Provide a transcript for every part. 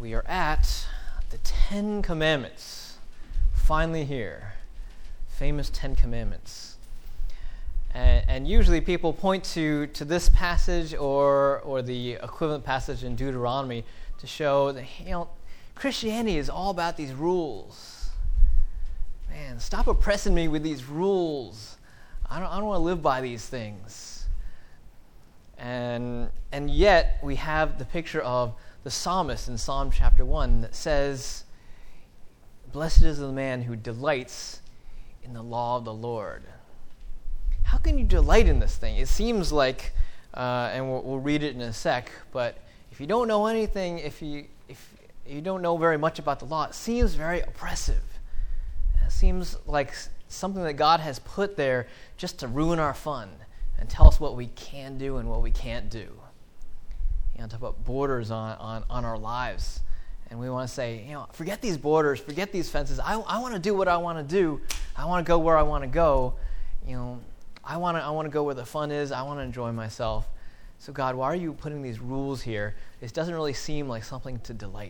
we are at the Ten Commandments. Finally here. Famous Ten Commandments. And usually people point to this passage or the equivalent passage in Deuteronomy to show that, Christianity is all about these rules. Man, stop oppressing me with these rules. I don't want to live by these things. And yet we have the picture of the psalmist in Psalm chapter 1 that says, "Blessed is the man who delights in the law of the Lord." How can you delight in this thing? It seems like, and we'll read it in a sec, but if you don't know anything, if you don't know very much about the law, it seems very oppressive. It seems like something that God has put there just to ruin our fun and tell us what we can do and what we can't do. To put borders on our lives. And we want to say, forget these borders, forget these fences. I want to do what I want to do. I want to go where I want to go. I want to go where the fun is. I want to enjoy myself. So God, why are you putting these rules here? This doesn't really seem like something to delight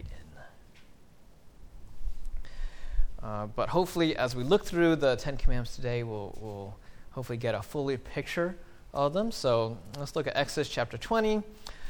in. But hopefully, as we look through the Ten Commandments today, we'll hopefully get a fuller picture of them. So let's look at Exodus chapter 20.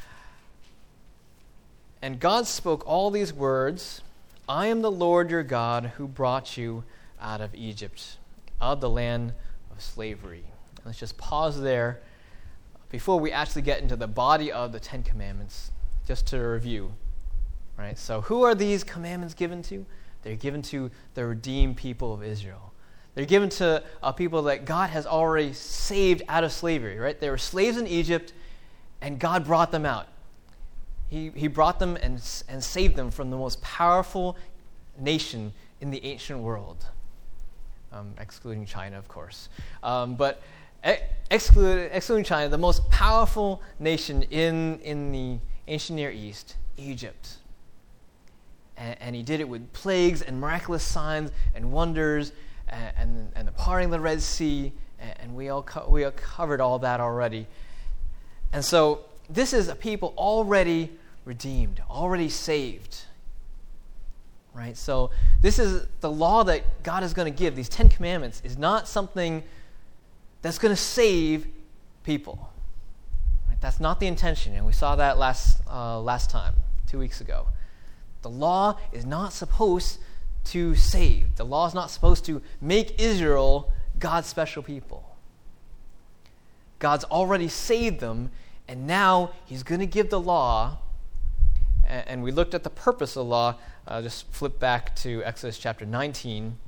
"And God spoke all these words, I am the Lord your God who brought you out of Egypt, out of the land of slavery." And let's just pause there before we actually get into the body of the Ten Commandments, just to review. Right? So who are these commandments given to? They're given to the redeemed people of Israel. They're given to a people that God has already saved out of slavery. Right? They were slaves in Egypt, and God brought them out. He brought them and saved them from the most powerful nation in the ancient world, excluding China, of course. But excluding China, the most powerful nation in the ancient Near East, Egypt. And he did it with plagues and miraculous signs and wonders and the parting of the Red Sea, and we all covered all that already. And so this is a people already redeemed, already saved. Right? So this is the law that God is going to give. These Ten Commandments is not something that's going to save people. Right? That's not the intention, and we saw that last time, 2 weeks ago. The law is not supposed to save. The law is not supposed to make Israel God's special people. God's already saved them, and now he's going to give the law. And we looked at the purpose of the law. Just flip back to Exodus chapter 19,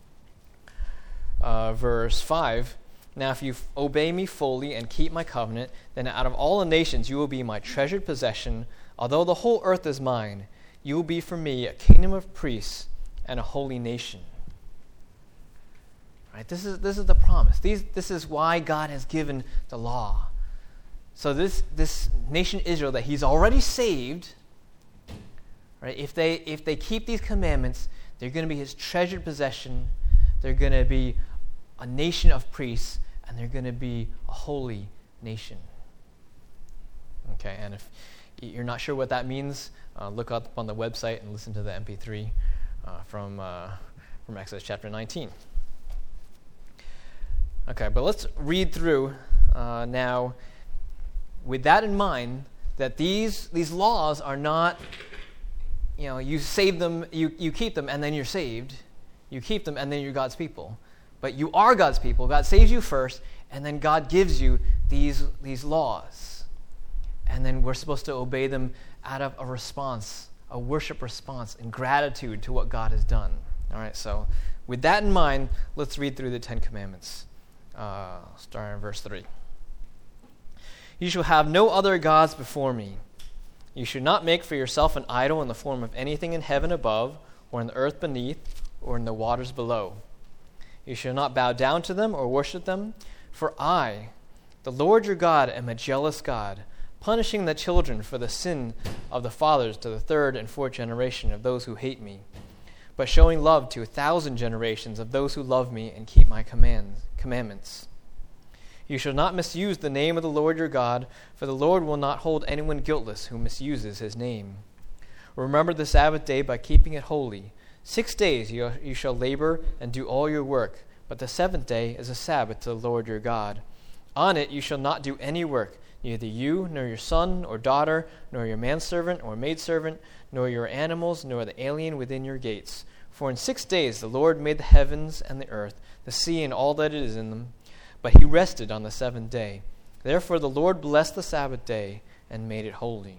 verse 5. "Now if you obey me fully and keep my covenant, then out of all the nations you will be my treasured possession. Although the whole earth is mine, you will be for me a kingdom of priests and a holy nation." Right? This is the promise. This is why God has given the law. So this nation Israel that he's already saved, right? If they keep these commandments, they're going to be his treasured possession. They're going to be a nation of priests, and they're going to be a holy nation. Okay, and if you're not sure what that means, look up on the website and listen to the MP3 from Exodus chapter 19. Okay, but let's read through now with that in mind, that these laws are not, you save them, you keep them, and then you're saved. You keep them, and then you're God's people. But you are God's people. God saves you first, and then God gives you these laws. And then we're supposed to obey them out of a response, a worship response, in gratitude to what God has done. All right, so with that in mind, let's read through the Ten Commandments, starting in verse 3. "You shall have no other gods before me. You should not make for yourself an idol in the form of anything in heaven above, or in the earth beneath, or in the waters below. You shall not bow down to them or worship them, for I, the Lord your God, am a jealous God, punishing the children for the sin of the fathers to the third and fourth generation of those who hate me, but showing love to 1,000 generations of those who love me and keep my commandments. You shall not misuse the name of the Lord your God, for the Lord will not hold anyone guiltless who misuses his name. Remember the Sabbath day by keeping it holy. 6 days you shall labor and do all your work, but the seventh day is a Sabbath to the Lord your God. On it you shall not do any work, neither you, nor your son or daughter, nor your manservant or maidservant, nor your animals, nor the alien within your gates. For in 6 days the Lord made the heavens and the earth, the sea and all that is in them, but he rested on the seventh day. Therefore the Lord blessed the Sabbath day and made it holy.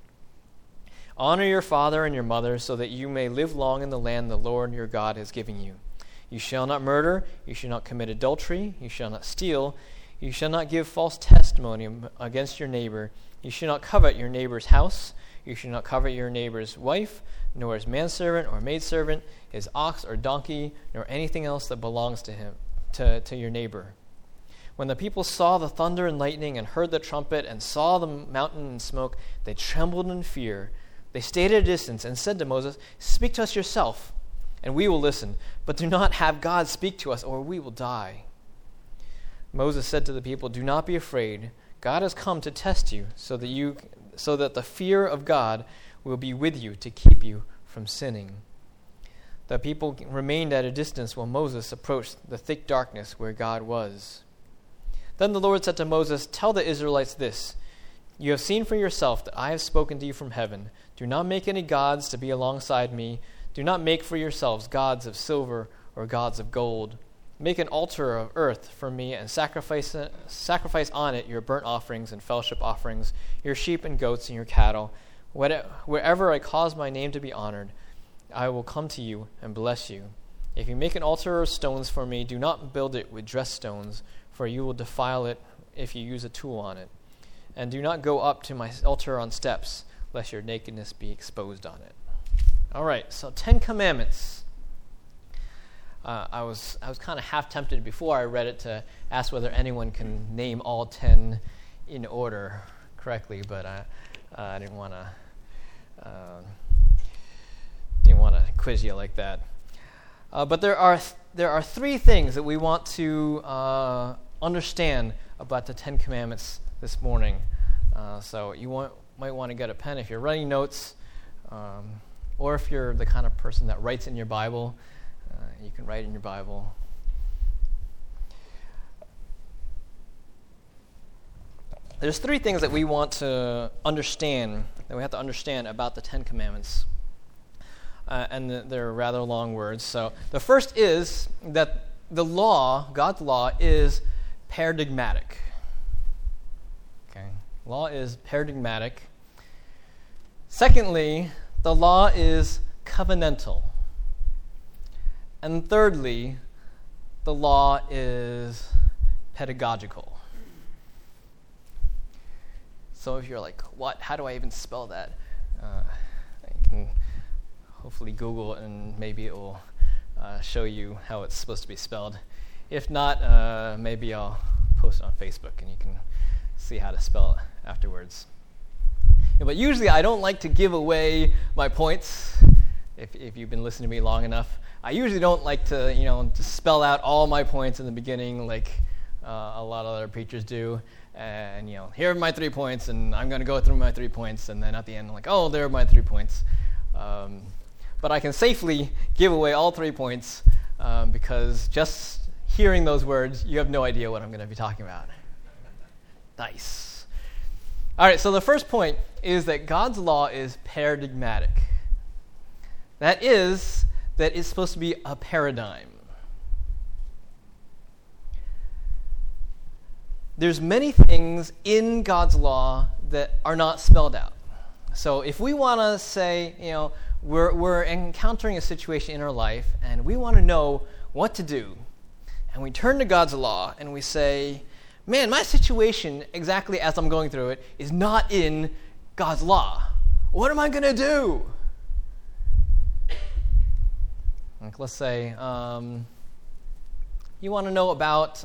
Honor your father and your mother, so that you may live long in the land the Lord your God has given you. You shall not murder, you shall not commit adultery, you shall not steal, you shall not give false testimony against your neighbor, you shall not covet your neighbor's house, you shall not covet your neighbor's wife, nor his manservant or maidservant, his ox or donkey, nor anything else that belongs to him, to your neighbor. When the people saw the thunder and lightning and heard the trumpet and saw the mountain and smoke, they trembled in fear. They stayed at a distance and said to Moses, "Speak to us yourself, and we will listen, but do not have God speak to us, or we will die." Moses said to the people, "Do not be afraid. God has come to test you, so that the fear of God will be with you to keep you from sinning." The people remained at a distance while Moses approached the thick darkness where God was. Then the Lord said to Moses, "Tell the Israelites this: You have seen for yourself that I have spoken to you from heaven. Do not make any gods to be alongside me. Do not make for yourselves gods of silver or gods of gold. Make an altar of earth for me and sacrifice on it your burnt offerings and fellowship offerings, your sheep and goats and your cattle. Wherever I cause my name to be honored, I will come to you and bless you. If you make an altar of stones for me, do not build it with dressed stones, for you will defile it if you use a tool on it. And do not go up to my altar on steps, lest your nakedness be exposed on it." All right, so 10 Commandments. I was kind of half tempted before I read it to ask whether anyone can name all 10 in order correctly, but I didn't want to quiz you like that. But there are 3 things that we want to understand about the 10 Commandments this morning. So you might want to get a pen if you're writing notes, or if you're the kind of person that writes in your Bible, you can write in your Bible. There's 3 things that we want to understand, that we have to understand about the 10 Commandments. And they're rather long words. So the first is that the law, God's law, is paradigmatic. Okay, law is paradigmatic. Secondly, the law is covenantal. And thirdly, the law is pedagogical. So if you're like, what? How do I even spell that? You can hopefully Google it, and maybe it will show you how it's supposed to be spelled. If not, maybe I'll post it on Facebook, and you can see how to spell it afterwards. Yeah, but usually I don't like to give away my points. If you've been listening to me long enough, I usually don't like to, to spell out all my points in the beginning like a lot of other preachers do. And, here are my 3 points, and I'm going to go through my 3 points, and then at the end, I'm like, oh, there are my 3 points. But I can safely give away all 3 points because just hearing those words, you have no idea what I'm going to be talking about. Nice. All right, so the first point is that God's law is paradigmatic. That is, that it's supposed to be a paradigm. There's many things in God's law that are not spelled out. So if we want to say, we're encountering a situation in our life and we want to know what to do, and we turn to God's law and we say, man, my situation exactly as I'm going through it is not in God's law. What am I going to do? Like, let's say you want to know about,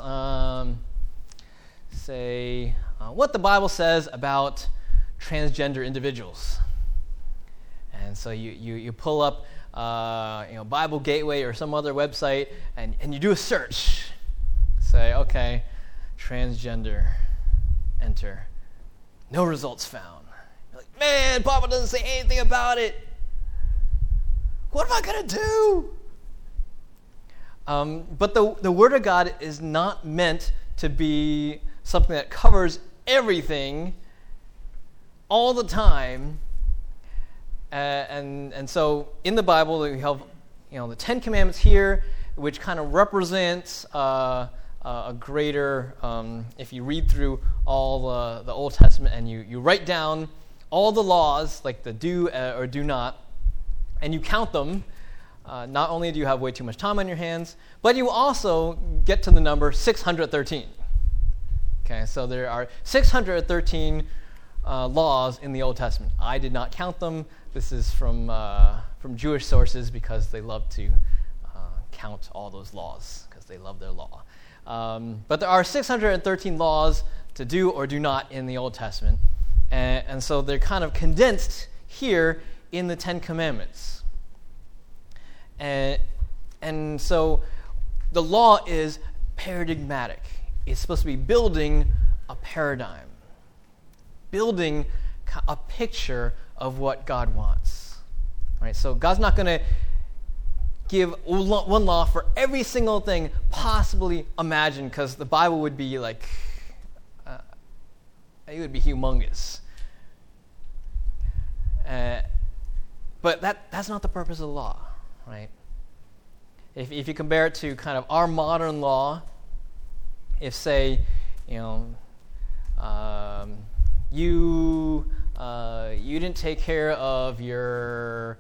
what the Bible says about transgender individuals. And so you pull up Bible Gateway or some other website and you do a search. Say, okay, transgender, enter. No results found. You're like, man, Bible doesn't say anything about it. What am I going to do? But the Word of God is not meant to be something that covers everything all the time. And so in the Bible, we have the Ten Commandments here, which kind of represents a greater, if you read through all the Old Testament and you write down all the laws, like the do or do not, and you count them, not only do you have way too much time on your hands, but you also get to the number 613. Okay, so there are 613 laws in the Old Testament. I did not count them. This is from Jewish sources because they love to count all those laws because they love their law. But there are 613 laws to do or do not in the Old Testament. And so they're kind of condensed here in the Ten Commandments. And so the law is paradigmatic. It's supposed to be building a paradigm, building a picture of what God wants. Right? So God's not going to give one law for every single thing possibly imagined, because the Bible would be like, it would be humongous. But that's not the purpose of the law, right? If you compare it to kind of our modern law, if say, you didn't take care of your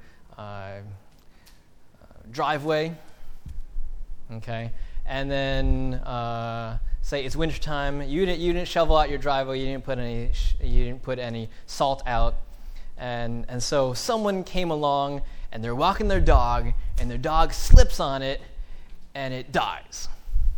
driveway, okay, and then say it's wintertime, you didn't shovel out your driveway, you didn't put any salt out, and so someone came along and they're walking their dog, and their dog slips on it, and it dies.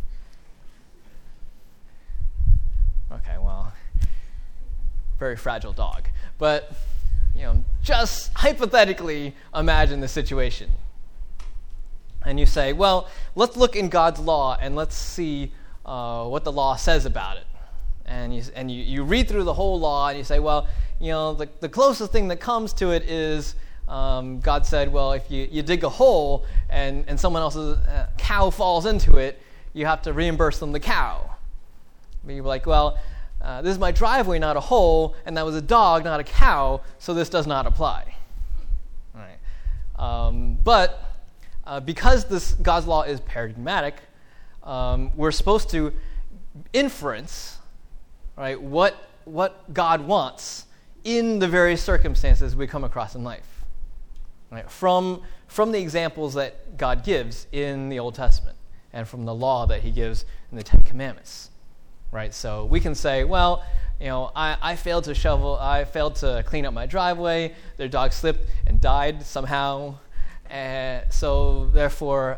Okay, well, very fragile dog. But, just hypothetically imagine the situation. And you say, well, let's look in God's law, and let's see what the law says about it. And you read through the whole law, and you say, well, the closest thing that comes to it is God said, well, if you dig a hole and someone else's cow falls into it, you have to reimburse them the cow. But you're like, well, this is my driveway, not a hole, and that was a dog, not a cow, so this does not apply. All right. But because this God's law is paradigmatic, we're supposed to inference, right, what God wants in the various circumstances we come across in life. Right, from the examples that God gives in the Old Testament and from the law that he gives in the Ten Commandments. Right, so we can say, well, I failed to clean up my driveway, their dog slipped and died somehow, so therefore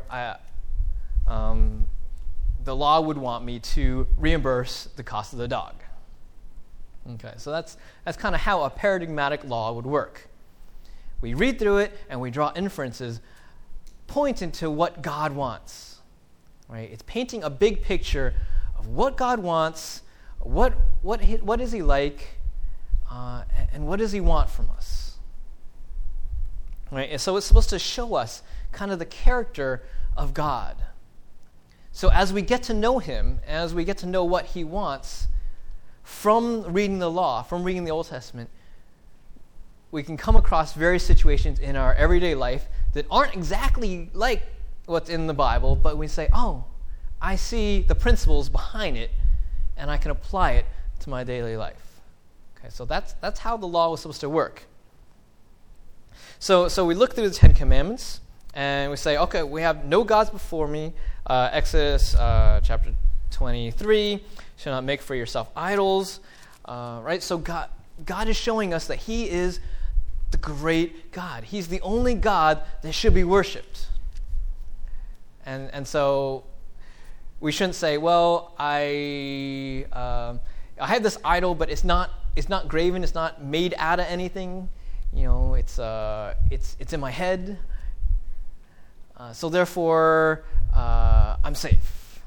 the law would want me to reimburse the cost of the dog. Okay, so that's kind of how a paradigmatic law would work. We read through it and we draw inferences pointing to what God wants. Right? It's painting a big picture of what God wants, what is he like, and what does he want from us. Right? And so it's supposed to show us kind of the character of God. So as we get to know him, as we get to know what he wants from reading the law, from reading the Old Testament, we can come across various situations in our everyday life that aren't exactly like what's in the Bible, but we say, oh, I see the principles behind it, and I can apply it to my daily life. Okay, so that's how the law was supposed to work. So we look through the Ten Commandments, and we say, okay, we have no gods before me. Exodus chapter 23, shall not make for yourself idols. Right? So God is showing us that he is the great God. He's the only God that should be worshipped. And so we shouldn't say, well, I have this idol, but it's not graven, it's not made out of anything. It's in my head. So therefore, I'm safe.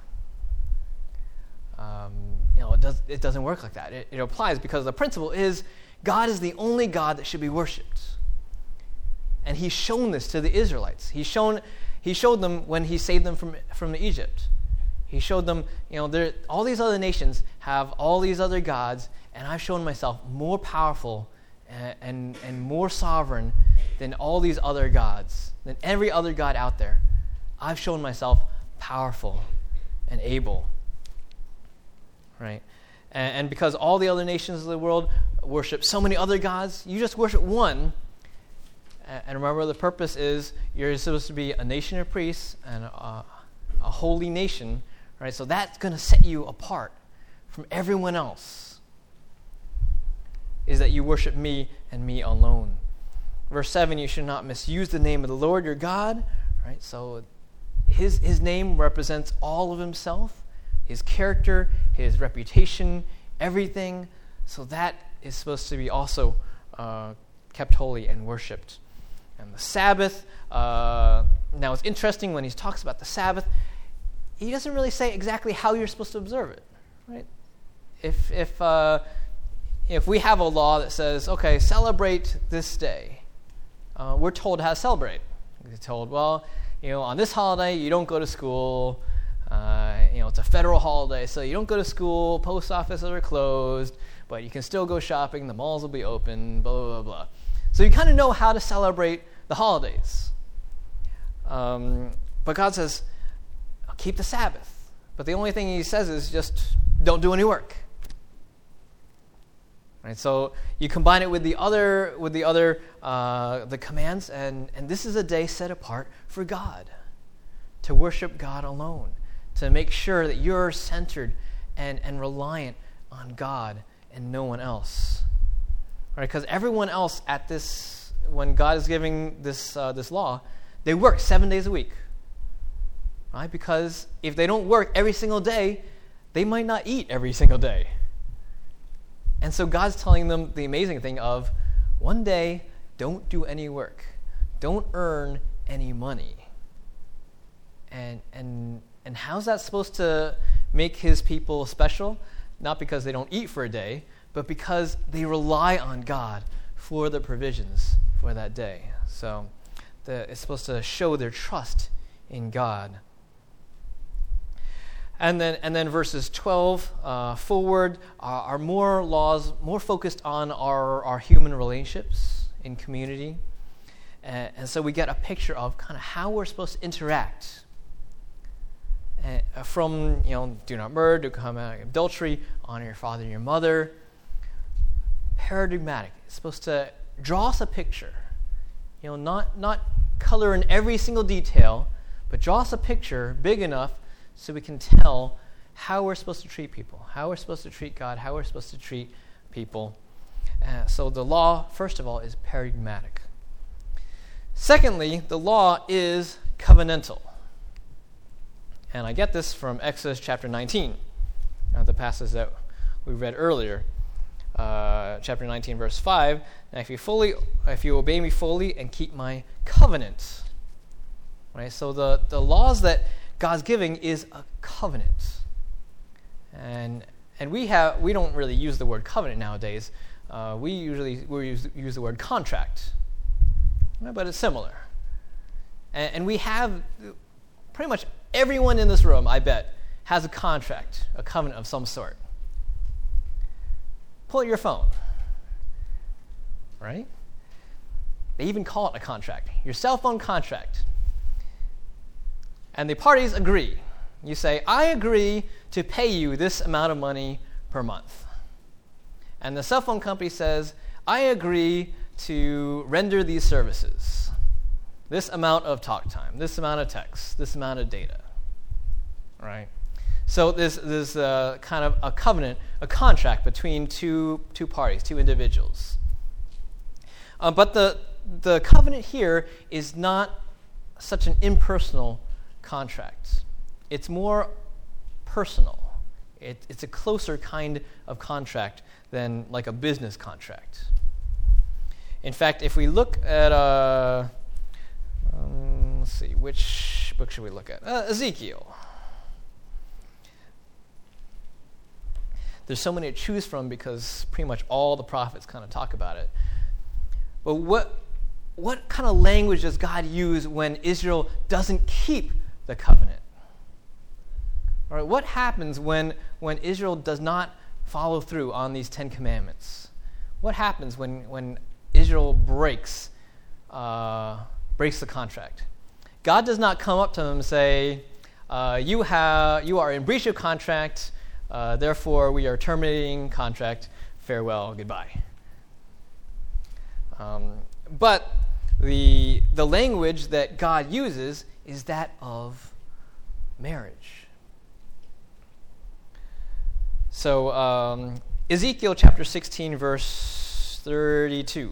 It doesn't work like that. It applies because the principle is God is the only God that should be worshipped. And he's shown this to the Israelites. He showed them when he saved them from Egypt. He showed them, all these other nations have all these other gods, and I've shown myself more powerful and more sovereign than all these other gods, than every other god out there. I've shown myself powerful and able. Right? And because all the other nations of the world worship so many other gods, you just worship one. And remember, the purpose is you're supposed to be a nation of priests and a holy nation, right? So that's going to set you apart from everyone else, is that you worship me and me alone. Verse 7, you should not misuse the name of the Lord your God, right? So his name represents all of himself, his character, his reputation, everything. So that is supposed to be also kept holy and worshipped. And the Sabbath, now it's interesting when he talks about the Sabbath, he doesn't really say exactly how you're supposed to observe it, right? If we have a law that says, okay, celebrate this day, we're told how to celebrate. We're told, well, on this holiday you don't go to school. It's a federal holiday, so you don't go to school. Post offices are closed, but you can still go shopping. The malls will be open. Blah blah blah blah. So you kind of know how to celebrate the holidays. But God says, keep the Sabbath. But the only thing he says is just don't do any work. Right? So you combine it with the commands, and this is a day set apart for God, to worship God alone, to make sure that you're centered and reliant on God and no one else. Right? Because everyone else at this, when God is giving this law, they work 7 days a week. Right? Because if they don't work every single day, they might not eat every single day. And so God's telling them the amazing thing of, one day, don't do any work. Don't earn any money. And how's that supposed to make his people special? Not because they don't eat for a day, but because they rely on God for the provisions for that day. So it's supposed to show their trust in God. And then verses 12 forward are more laws, more focused on our human relationships in community. And so we get a picture of kind of how we're supposed to interact. From, do not murder, do commit adultery, honor your father and your mother. Paradigmatic. It's supposed to draw us a picture. Not color in every single detail, but draw us a picture big enough so we can tell how we're supposed to treat people, how we're supposed to treat God, how we're supposed to treat people. So the law, first of all, is paradigmatic. Secondly, the law is covenantal. And I get this from Exodus chapter 19, the passage that we read earlier. Chapter 19, verse 5, and if you obey me fully and keep my covenant. Right? So the laws that God's giving is a covenant. And we don't really use the word covenant nowadays. We usually use the word contract. But it's similar. And we have pretty much everyone in this room, I bet, has a contract, a covenant of some sort. Pull out your phone. Right? They even call it a contract. Your cell phone contract. And the parties agree. You say, I agree to pay you this amount of money per month. And the cell phone company says, I agree to render these services. This amount of talk time, this amount of text, this amount of data. Right? So there's kind of a covenant, a contract between two parties, two individuals. But the covenant here is not such an impersonal contract. It's more personal. It's a closer kind of contract than like a business contract. In fact, if we look at let's see, which book should we look at? Ezekiel. There's so many to choose from because pretty much all the prophets kind of talk about it. But what kind of language does God use when Israel doesn't keep the covenant? All right, what happens when Israel does not follow through on these 10 commandments? What happens when Israel breaks the contract? God does not come up to them and say, you are in breach of contract, therefore we are terminating contract, farewell, goodbye. But the language that God uses is that of marriage. So Ezekiel chapter 16, verse 32.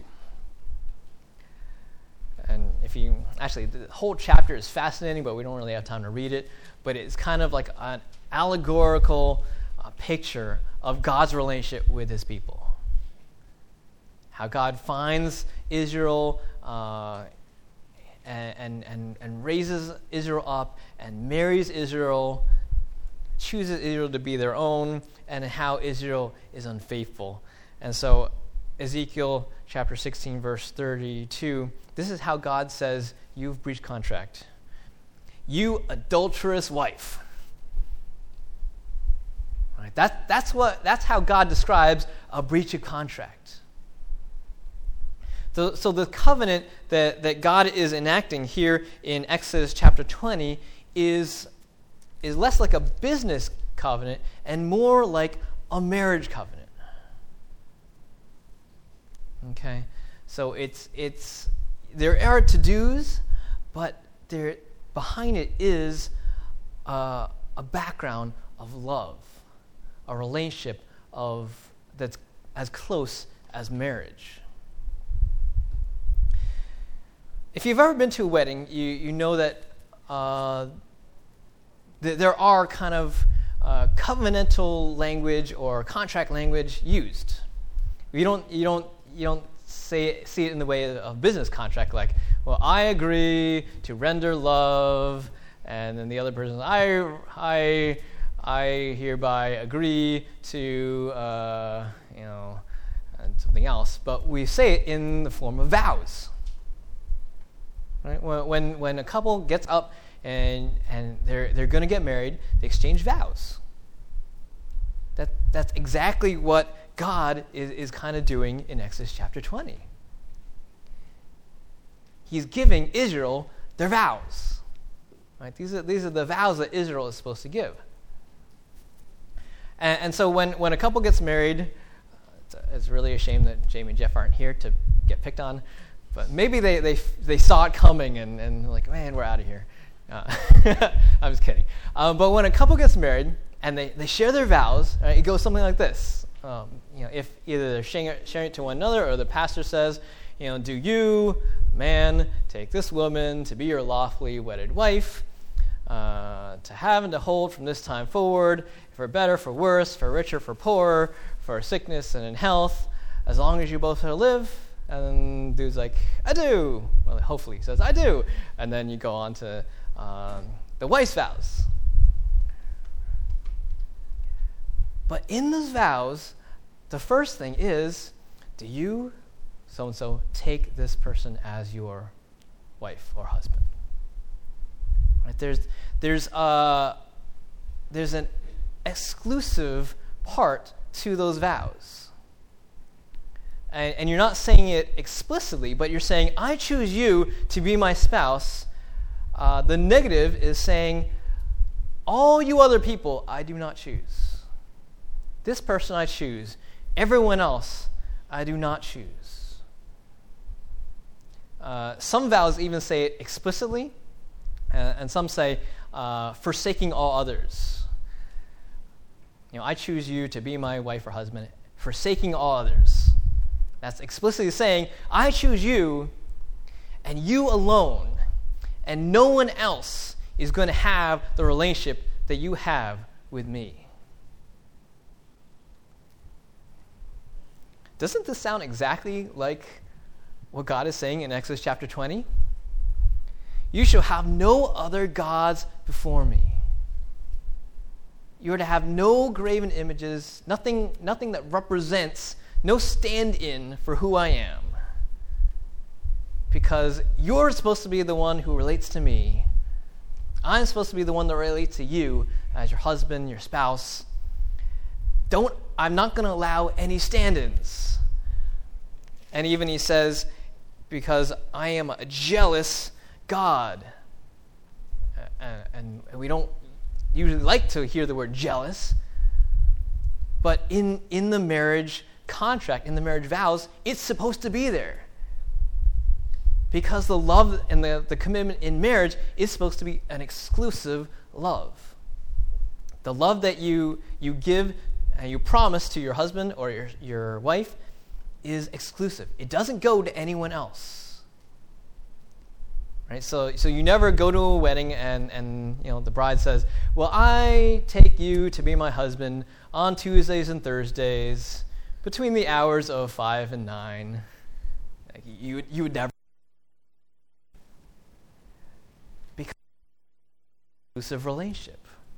And the whole chapter is fascinating, but we don't really have time to read it. But it's kind of like an allegorical picture of God's relationship with his people. How God finds Israel and raises Israel up and marries Israel, chooses Israel to be their own, and how Israel is unfaithful. And so Ezekiel chapter 16, verse 32, this is how God says, you've breached contract. You adulterous wife. Right? That's how God describes a breach of contract. So the covenant that God is enacting here in Exodus chapter 20 is less like a business covenant and more like a marriage covenant. Okay, so it's there are to-dos, but behind it is a background of love, a relationship that's as close as marriage. If you've ever been to a wedding, you know that there are kind of covenantal language or contract language used. You don't see it in the way of business contract, like, well, I agree to render love, and then the other person, I hereby agree to and something else. But we say it in the form of vows. Right? When a couple gets up and they're going to get married, they exchange vows. That's exactly what God is kind of doing in Exodus chapter 20. He's giving Israel their vows. Right? These are the vows that Israel is supposed to give. And so when a couple gets married, it's really a shame that Jamie and Jeff aren't here to get picked on. But maybe they saw it coming and like, man, we're out of here. I'm just kidding. But when a couple gets married and they share their vows, right, it goes something like this. If either they're sharing it to one another or the pastor says, do you, man, take this woman to be your lawfully wedded wife, to have and to hold from this time forward, for better, for worse, for richer, for poorer, for sickness and in health, as long as you both shall live. And then dude's like, I do. Well, hopefully he says, I do. And then you go on to the wife's vows. But in those vows, the first thing is, do you, so-and-so, take this person as your wife or husband? Right? There's an exclusive part to those vows. And you're not saying it explicitly, but you're saying, I choose you to be my spouse. The negative is saying, all you other people, I do not choose. This person I choose. Everyone else, I do not choose. Some vows even say it explicitly, and some say, forsaking all others. I choose you to be my wife or husband, forsaking all others. That's explicitly saying, I choose you, and you alone, and no one else is going to have the relationship that you have with me. Doesn't this sound exactly like what God is saying in Exodus chapter 20? You shall have no other gods before me. You are to have no graven images, nothing that represents, no stand-in for who I am. because you're supposed to be the one who relates to me. I'm supposed to be the one that relates to you as your husband, your spouse. I'm not going to allow any stand-ins. And even he says, because I am a jealous God. And we don't usually like to hear the word jealous, but in the marriage contract, in the marriage vows, it's supposed to be there. Because the love and the commitment in marriage is supposed to be an exclusive love. The love that you give and you promise to your husband or your wife is exclusive. It doesn't go to anyone else. Right? So you never go to a wedding and the bride says, well, I take you to be my husband on Tuesdays and Thursdays between the hours of 5 and 9. You would never. Because exclusive relationship.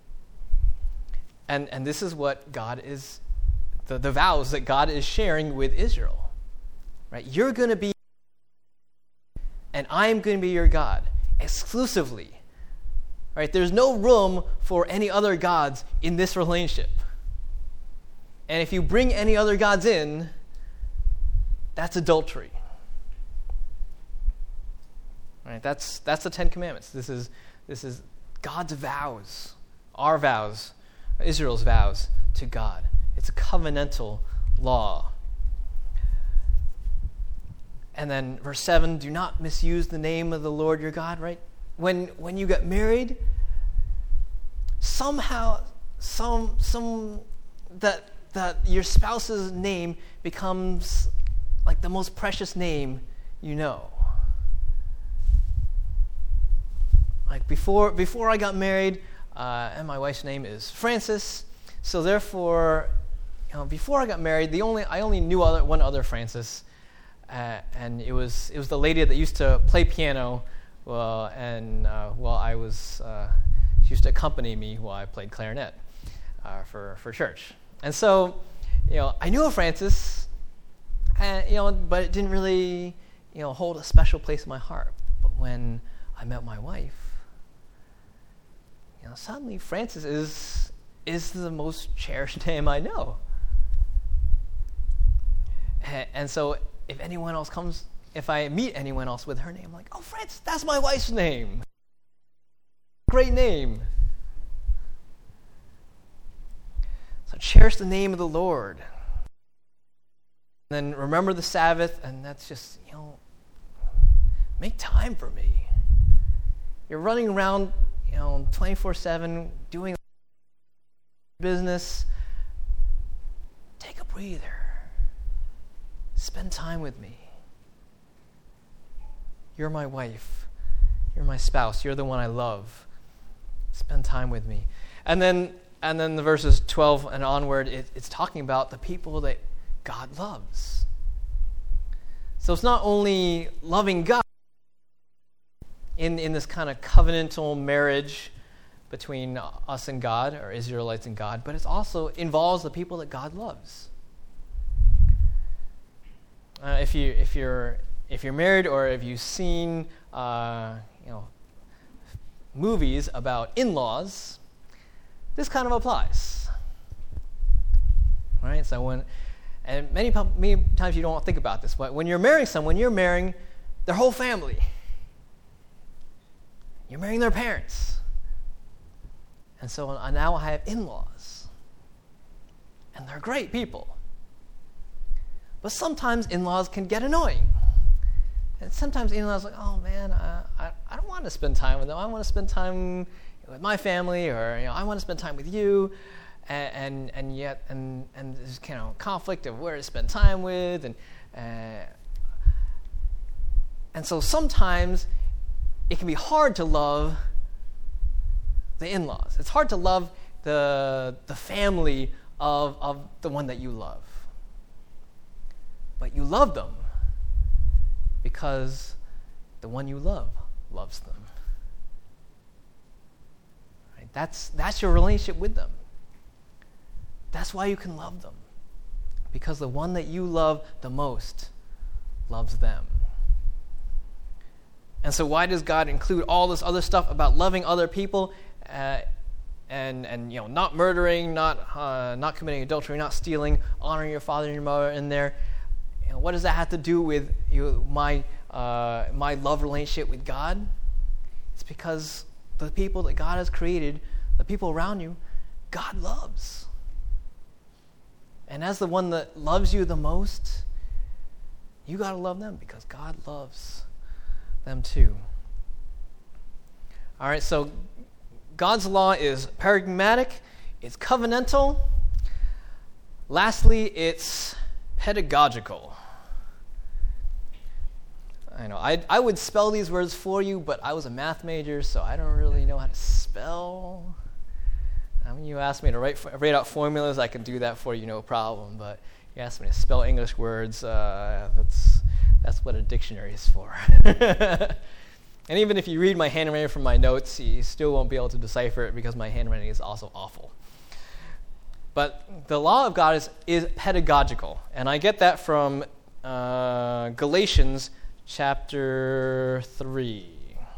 And this is what God is, the vows that God is sharing with Israel. Right? You're going to be, and I'm going to be your God, exclusively. Right? There's no room for any other gods in this relationship. And if you bring any other gods in, that's adultery. Right? That's the Ten Commandments. This is God's vows, our vows, Israel's vows to God. It's a covenantal law. And then verse 7, do not misuse the name of the Lord your God, right? When you get married, somehow that your spouse's name becomes like the most precious name you know. Like before I got married, and my wife's name is Frances, so therefore, before I got married, I only knew one other Frances, and it was the lady that used to play piano, she used to accompany me while I played clarinet for church. And so, I knew of Frances, and but it didn't really, hold a special place in my heart. But when I met my wife, suddenly Frances is the most cherished name I know. And so if I meet anyone else with her name, I'm like, oh, Frances, that's my wife's name. Great name. So cherish the name of the Lord. And then remember the Sabbath, and that's just, make time for me. You're running around 24/7, doing business. Take a breather. Spend time with me. You're my wife. You're my spouse. You're the one I love. Spend time with me. And then the verses 12 and onward, it's talking about the people that God loves. So it's not only loving God in this kind of covenantal marriage between us and God, or Israelites and God, but it also involves the people that God loves. If you're married, or if you've seen movies about in-laws, this kind of applies. Right? So many times you don't think about this, but when you're marrying someone, you're marrying their whole family. You're marrying their parents. And so now I have in-laws. And they're great people. But sometimes in-laws can get annoying. And sometimes in-laws are like, oh man, I don't want to spend time with them. I want to spend time with my family, or I want to spend time with you. And there's conflict of where to spend time with. And so sometimes it can be hard to love the in-laws. It's hard to love the family of the one that you love. But you love them because the one you love loves them. Right? That's your relationship with them. That's why you can love them. Because the one that you love the most loves them. And so why does God include all this other stuff about loving other people and not murdering, not committing adultery, not stealing, honoring your father and your mother in there? What does that have to do with my love relationship with God? It's because the people that God has created, the people around you, God loves. And as the one that loves you the most, you got to love them because God loves them too. All right, so God's law is paradigmatic, it's covenantal. Lastly, it's pedagogical. I know, I would spell these words for you, but I was a math major, so I don't really know how to spell. When you ask me to write out formulas, I can do that for you, no problem. But you ask me to spell English words, that's what a dictionary is for. And even if you read my handwriting from my notes, you still won't be able to decipher it because my handwriting is also awful. But the law of God is pedagogical, and I get that from Galatians chapter 3.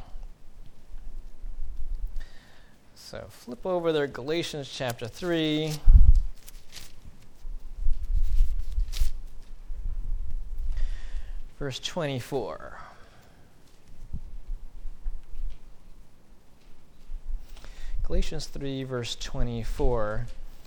So flip over there, Galatians chapter 3. Verse 24. Galatians 3, verse 24.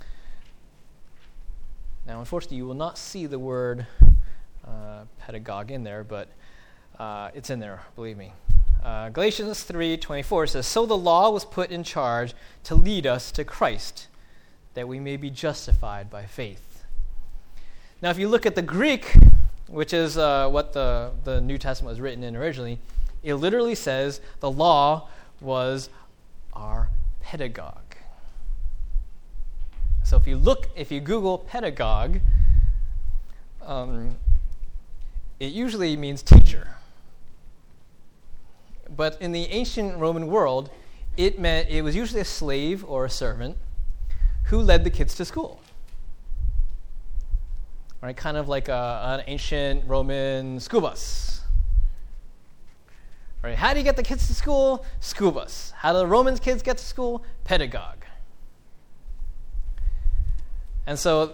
Now, unfortunately, you will not see the word pedagogue in there, but it's in there, believe me. Galatians 3:24 says, "So the law was put in charge to lead us to Christ, that we may be justified by faith." Now, if you look at the Greek, which is what the New Testament was written in originally, it literally says the law was our pedagogue. So if you Google pedagogue, it usually means teacher. But in the ancient Roman world, it was usually a slave or a servant who led the kids to school. Right, kind of like an ancient Roman school bus. Right, how do you get the kids to school? School bus. How do the Roman kids get to school? Pedagogue. And so,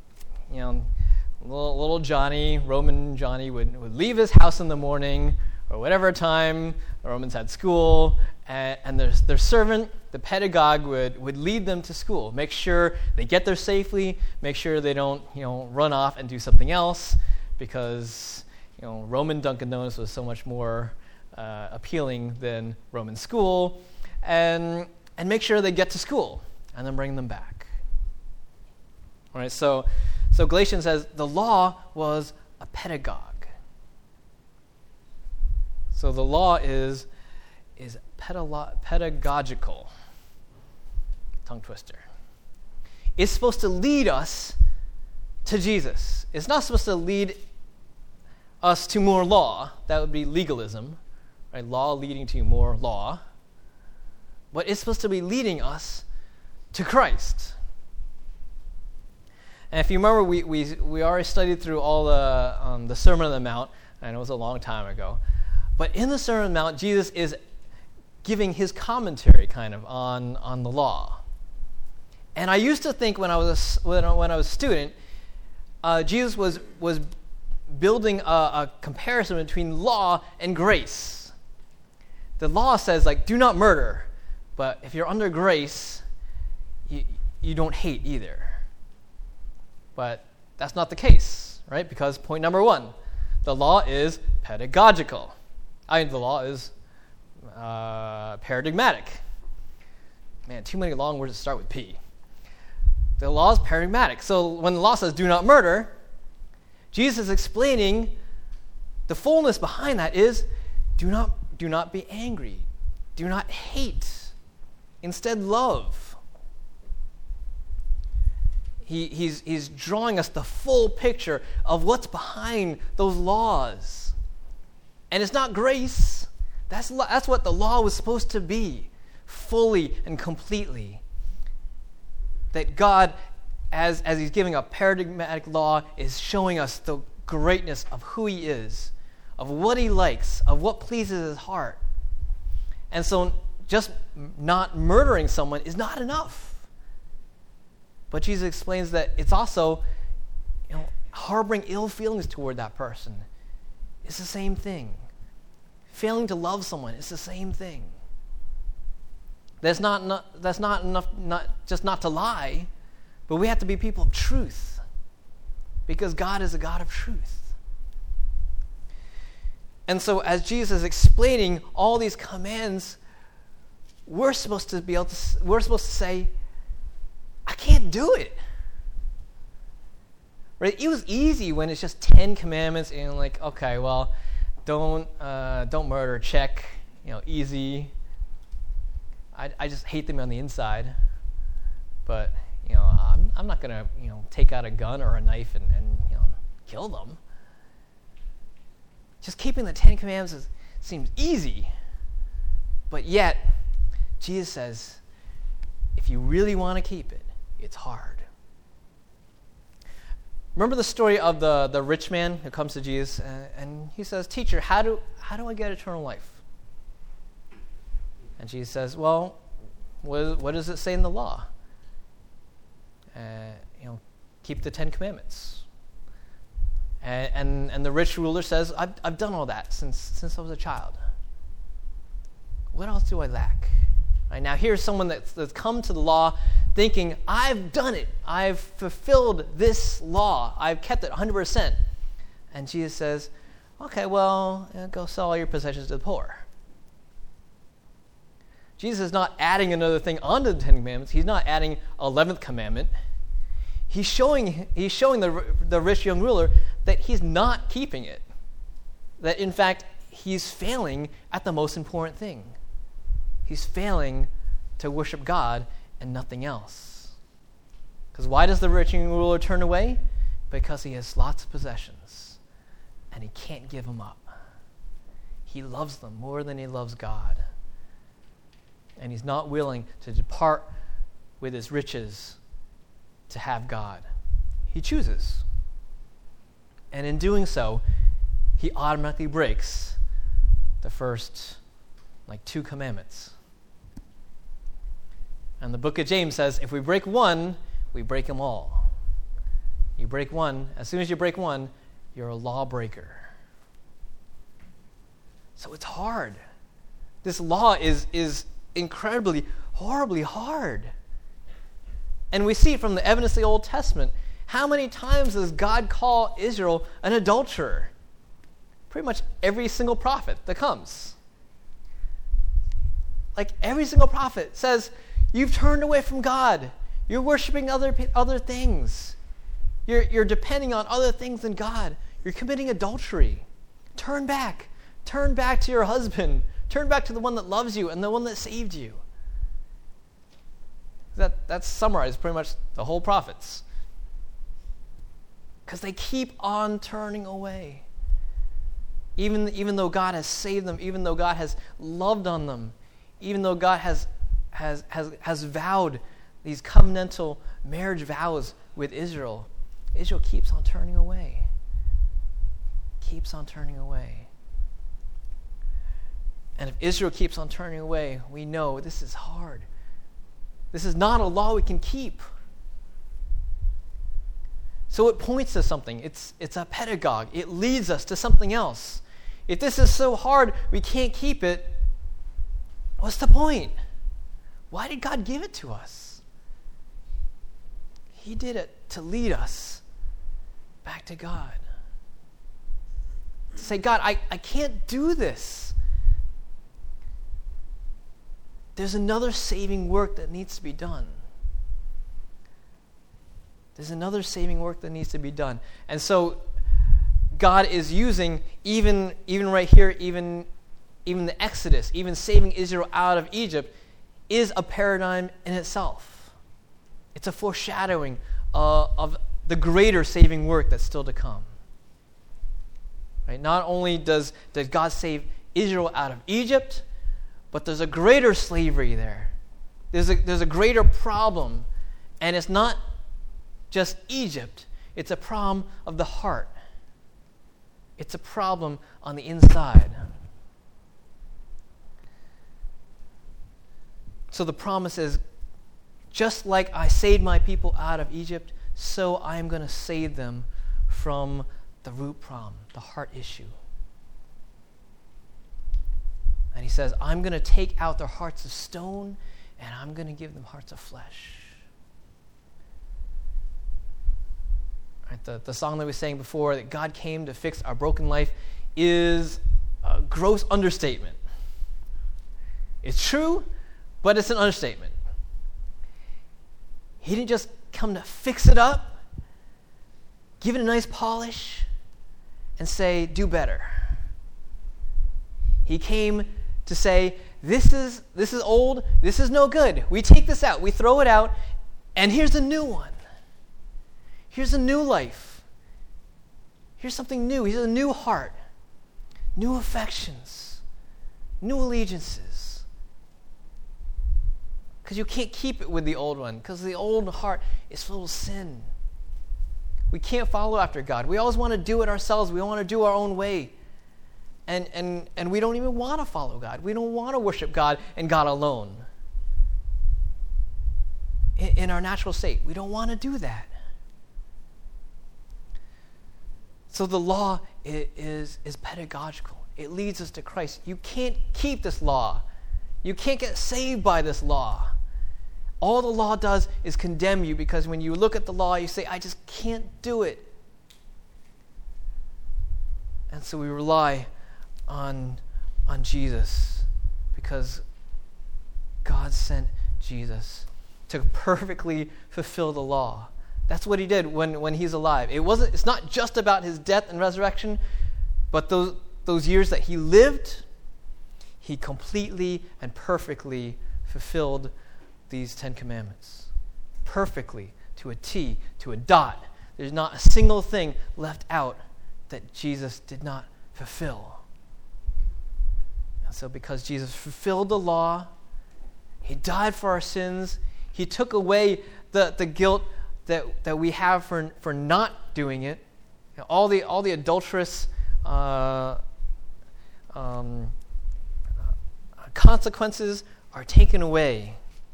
little Johnny, Roman Johnny, would leave his house in the morning or whatever time the Romans had school, and their servant, the pedagogue, would lead them to school, make sure they get there safely, make sure they don't run off and do something else, because Roman Dunkin' Donuts was so much more appealing than Roman school, and make sure they get to school and then bring them back. All right, so Galatians says the law was a pedagogue. So the law is pedagogical. Tongue twister. It's supposed to lead us to Jesus. It's not supposed to lead us to more law. That would be legalism, right? Law leading to more law. But it's supposed to be leading us to Christ. And if you remember, we already studied through all the Sermon on the Mount. I know it was a long time ago. But in the Sermon on the Mount, Jesus is giving his commentary kind of on the law. And I used to think when I was a student, Jesus was building a comparison between law and grace. The law says, do not murder. But if you're under grace, you don't hate either. But that's not the case, right? Because point number one, the law is pedagogical. The law is paradigmatic. Man, too many long words to start with P. The law is paradigmatic. So when the law says do not murder, Jesus is explaining the fullness behind that is do not be angry. Do not hate. Instead, love. He's drawing us the full picture of what's behind those laws. And it's not grace. That's what the law was supposed to be, fully and completely. That God, as he's giving a paradigmatic law, is showing us the greatness of who he is, of what he likes, of what pleases his heart. And so just not murdering someone is not enough. But Jesus explains that it's also, harboring ill feelings toward that person is the same thing. Failing to love someone is the same thing. That's not enough not to lie, but we have to be people of truth, because God is a God of truth. And so as Jesus is explaining all these commands, we're supposed to say, I can't do it. Right? It was easy when it's just 10 commandments and like, okay, well, don't murder, check, easy. I just hate them on the inside. But, I'm not going to, take out a gun or a knife and kill them. Just keeping the 10 commandments seems easy. But yet, Jesus says, if you really want to keep it, it's hard. Remember the story of the rich man who comes to Jesus and he says, "Teacher, how do I get eternal life?" And Jesus says, "Well, what does it say in the law? Keep the 10 commandments." And the rich ruler says, "I've done all that since I was a child. What else do I lack?" Right, now here's someone that's come to the law thinking, I've done it. I've fulfilled this law. I've kept it 100%. And Jesus says, okay, well, go sell all your possessions to the poor. Jesus is not adding another thing onto the 10 commandments. He's not adding 11th commandment. He's showing the rich young ruler that he's not keeping it. That, in fact, he's failing at the most important thing. He's failing to worship God and nothing else. Because why does the rich young ruler turn away? Because he has lots of possessions and he can't give them up. He loves them more than he loves God. And he's not willing to depart with his riches to have God. He chooses. And in doing so, he automatically breaks the first 2 commandments. And the book of James says, if we break one, we break them all. You break one, as soon as you break one, you're a lawbreaker. So it's hard. This law is incredibly, horribly hard. And we see it from the evidence of the Old Testament. How many times does God call Israel an adulterer? Pretty much every single prophet that comes. Every single prophet says, you've turned away from God. You're worshiping other things. You're depending on other things than God. You're committing adultery. Turn back. Turn back to your husband. Turn back to the one that loves you and the one that saved you. That's summarized pretty much the whole prophets. Because they keep on turning away. Even though God has saved them, even though God has loved on them, even though God has vowed these covenantal marriage vows with Israel, Israel keeps on turning away. Keeps on turning away. And if Israel keeps on turning away, we know this is hard. This is not a law we can keep. So it points to something. It's a pedagogue. It leads us to something else. If this is so hard, we can't keep it, what's the point? Why did God give it to us? He did it to lead us back to God. To say, God, I can't do this. There's another saving work that needs to be done. There's another saving work that needs to be done. And so God is using, even right here, even the Exodus, even saving Israel out of Egypt, is a paradigm in itself. It's a foreshadowing of the greater saving work that's still to come. Right? Not only does God save Israel out of Egypt, but there's a greater slavery there. There's a greater problem. And it's not just Egypt. It's a problem of the heart. It's a problem on the inside. So the promise is, just like I saved my people out of Egypt, so I am going to save them from the root problem, the heart issue. And he says, I'm going to take out their hearts of stone, and I'm going to give them hearts of flesh. Right, the song that we sang before, that God came to fix our broken life, is a gross understatement. It's true, but it's an understatement. He didn't just come to fix it up, give it a nice polish, and say, do better. He came to say, this is old, this is no good. We take this out, we throw it out, and here's a new one. Here's a new life. Here's something new. Here's a new heart, new affections, new allegiances. Because you can't keep it with the old one, because the old heart is full of sin. We can't follow after God. We always want to do it ourselves. We want to do our own way. And we don't even want to follow God. We don't want to worship God and God alone. In our natural state, we don't want to do that. So the law is pedagogical. It leads us to Christ. You can't keep this law. You can't get saved by this law. All the law does is condemn you, because when you look at the law, you say, I just can't do it. And so we rely on Jesus, because God sent Jesus to perfectly fulfill the law. That's what he did when he's alive. It's not just about his death and resurrection, but those years that he lived, he completely and perfectly fulfilled these 10 commandments. Perfectly, to a T, to a dot. There's not a single thing left out that Jesus did not fulfill. And so because Jesus fulfilled the law, he died for our sins, he took away the guilt that we have for not doing it. You know, all the adulterous consequences are taken away.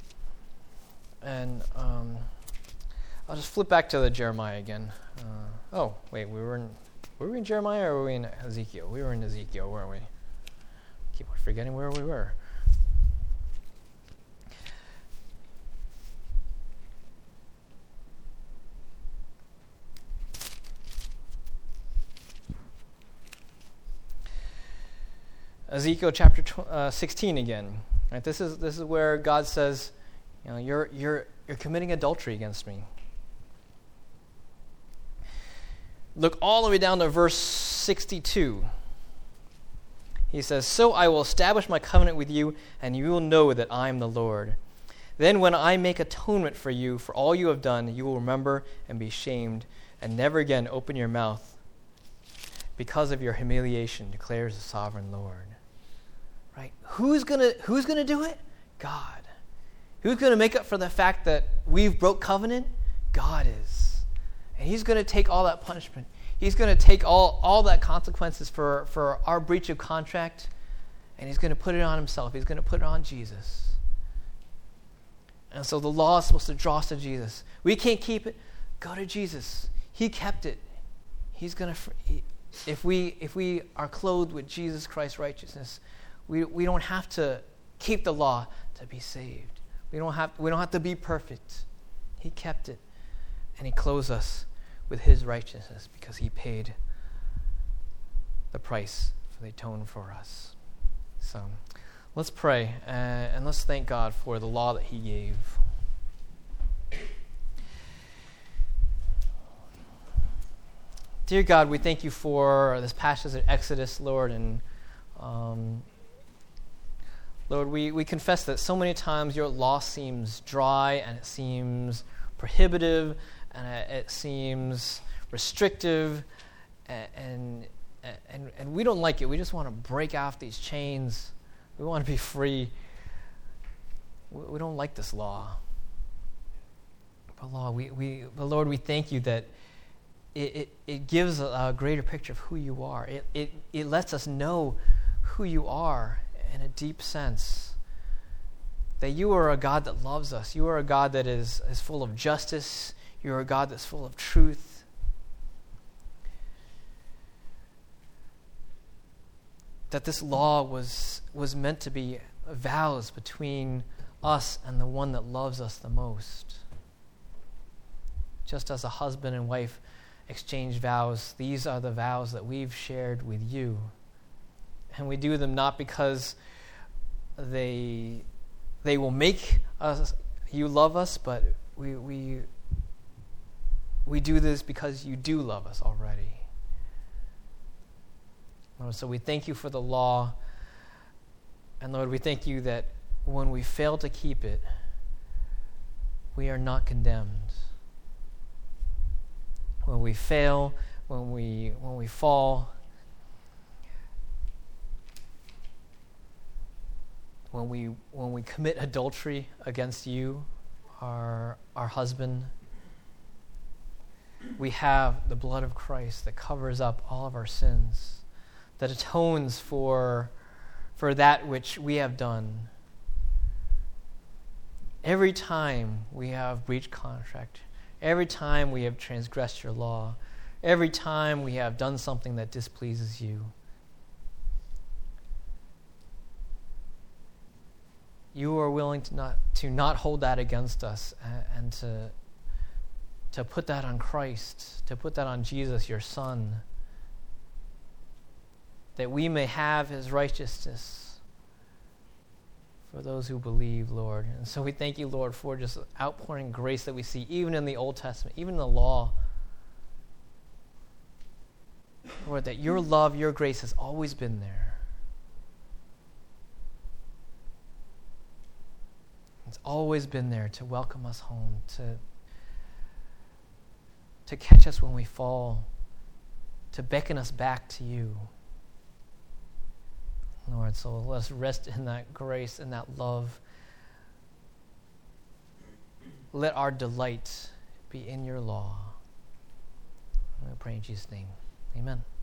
And I'll just flip back to the Jeremiah again. Wait, were we in Jeremiah or were we in Ezekiel? We were in Ezekiel, weren't we? Keep on forgetting where we were. Ezekiel chapter 16 again. Right, this is where God says, you know, you're committing adultery against me. Look all the way down to verse 62. He says, so I will establish my covenant with you, and you will know that I am the Lord. Then when I make atonement for you for all you have done, you will remember and be shamed, and never again open your mouth because of your humiliation, declares the sovereign Lord. Right? Who's gonna do it? God. Who's going to make up for the fact that we've broke covenant? God is. And he's going to take all that punishment. He's going to take all that consequences for our breach of contract, and he's going to put it on himself. He's going to put it on Jesus. And so the law is supposed to draw us to Jesus. We can't keep it. Go to Jesus. He kept it. He's going to... If we are clothed with Jesus Christ's righteousness, we don't have to keep the law to be saved. We don't have to be perfect. He kept it, and he clothes us with his righteousness because he paid the price for the atonement for us. So let's pray, and let's thank God for the law that he gave. Dear God, we thank you for this passage of Exodus, Lord, and Lord, we confess that so many times your law seems dry, and it seems prohibitive, and it seems restrictive, and we don't like it. We just want to break off these chains. We want to be free. We don't like this law. But Lord, we thank you that it gives a greater picture of who you are. It lets us know who you are in a deep sense. That you are a God that loves us. You are a God that is full of justice. You are a God that's full of truth. That this law was meant to be vows between us and the one that loves us the most. Just as a husband and wife exchange vows, these are the vows that we've shared with you. And we do them not because they will make you love us, but we do this because you do love us already. Lord, so we thank you for the law. And Lord, we thank you that when we fail to keep it, we are not condemned. When we fail, when we fall, when we commit adultery against you, our husband, we have the blood of Christ that covers up all of our sins, that atones for that which we have done. Every time we have breached contract, every time we have transgressed your law, every time we have done something that displeases you, you are willing to not hold that against us and to put that on Christ, to put that on Jesus, your Son, that we may have his righteousness for those who believe, Lord. And so we thank you, Lord, for just outpouring grace that we see even in the Old Testament, even in the law. Lord, that your love, your grace has always been there. It's always been there to welcome us home, to catch us when we fall, to beckon us back to you. Lord, so let us rest in that grace and that love. Let our delight be in your law. I pray in Jesus' name. Amen.